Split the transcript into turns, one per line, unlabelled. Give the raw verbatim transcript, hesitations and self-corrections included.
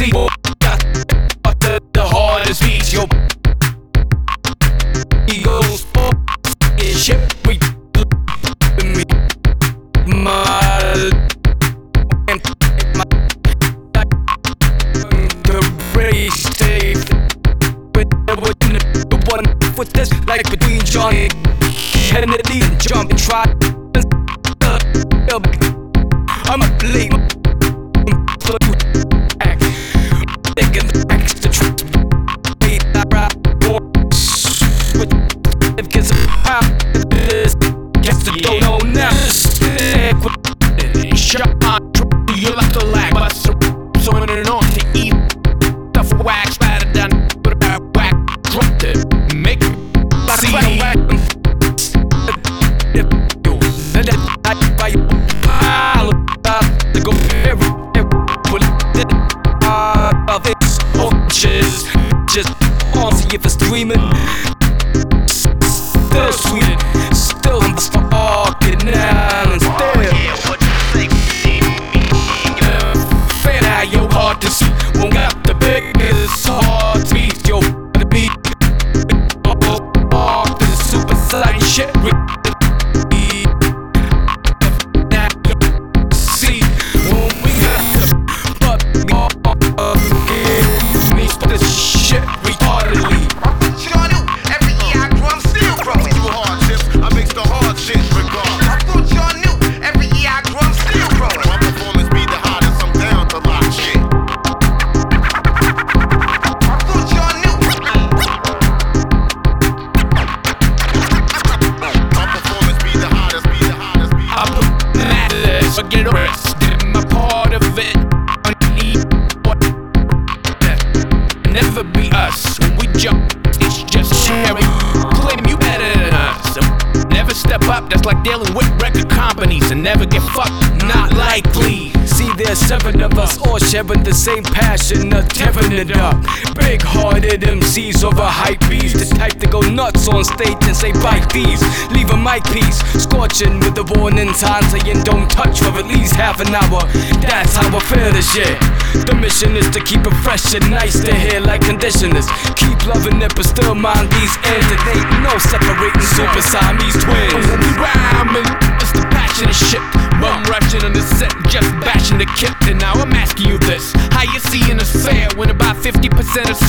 we got the, the hardest beats. Yo, egos, shit, we me, my, my, the race safe. The one with this, like between John Kennedy and John try. I'm a blame. Taking the extra trips. Because of how this gets to don't know now. Shot you like the lag, but so in and on to eat stuff wax, spattered down, but about whack, dropped it, make me see whack. And then I buy you pile to go every put it of its oceans. Just on see if it's dreaming. Still sweet, still I'm fucking now and still.
Yeah, what you think?
Fan out your heart to see. Won't got the biggest heart to beat. Yo, the beat. Oh, this super side shit. See, when we got the but me for this shit retardedly.
Every year I grow, I'm still growing.
You hardships, I mix the hard shit regardless.
I thought y'all knew. Every year I grow, I'm still growing.
My performance be the hottest, I'm down to lock shit.
I thought y'all knew.
My performance be the hottest, be the hottest, be the
I
hottest.
put madness, forget the rest. Did my part of it. I need what never be us. When we jump, it's just sharing. Claim you better than us. Never step up, that's like dealing with record companies and never get fucked. Not likely. See, there's seven of us all sharing the same passion of tearing it up. Big-hearted M Cs over hype beats, the type to go nuts on stage and say bite these. Leave a mic piece, scorching with the warning sign saying don't touch for at least half an hour. That's how I feel this shit. The mission is to keep it fresh and nice to hear like conditioners. Keep loving it but still mind these ends. It ain't no separating super Siamese twins. When we rhyming, it's the passionate shit. Bum rushing on the set, just bashing the kit. And now I'm asking you this: how you seeing us fare when about fifty percent of